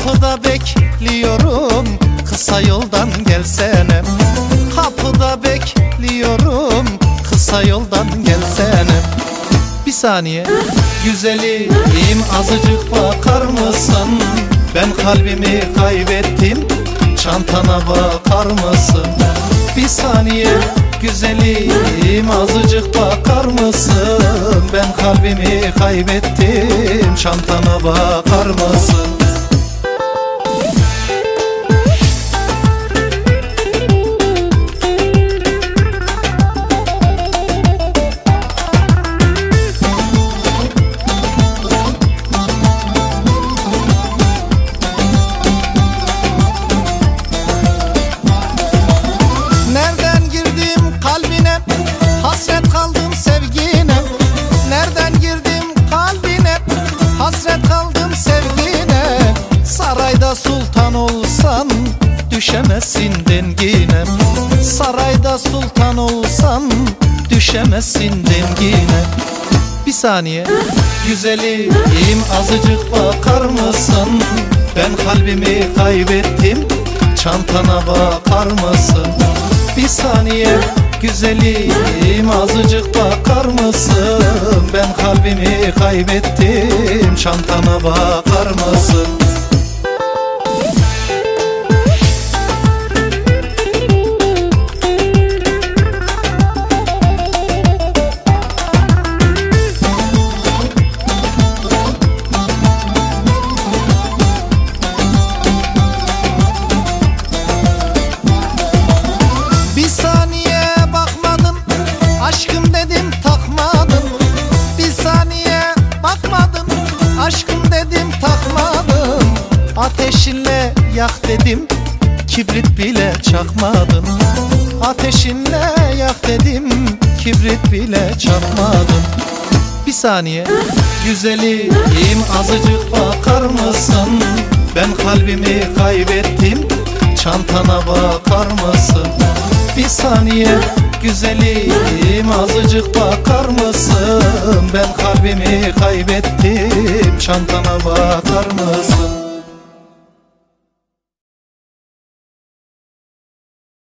Kapıda bekliyorum, kısa yoldan gelsene. Kapıda bekliyorum, kısa yoldan gelsene. Bir saniye güzelim, azıcık bakar mısın? Ben kalbimi kaybettim, çantana bakar mısın? Bir saniye güzelim, azıcık bakar mısın? Ben kalbimi kaybettim, çantana bakar mısın? Nereden girdim kalbine, hasret kaldım sevgine. Nereden girdim kalbine, hasret kaldım sevgine. Sarayda sultan olsan düşemezsin dengine. Sarayda sultan olsan düşemezsin dengine. Bir saniye güzelim, azıcık bakar mısın? Ben kalbimi kaybettim, çantana bakar mısın? Bir saniye güzelim, azıcık bakar mısın? Ben kalbimi kaybettim, çantana bakar mısın? Bir saniye bakmadım, aşkım dedim takmadım. Bir saniye bakmadım, aşkım dedim takmadım. Ateşinle yak dedim, kibrit bile çakmadım. Ateşinle yak dedim, kibrit bile çakmadım. Bir saniye güzelim, azıcık bakar mısın? Ben kalbimi kaybettim, çantana bakar mısın? Bir saniye güzelim, azıcık bakar mısın? Ben kalbimi kaybettim, çantana bakar mısın?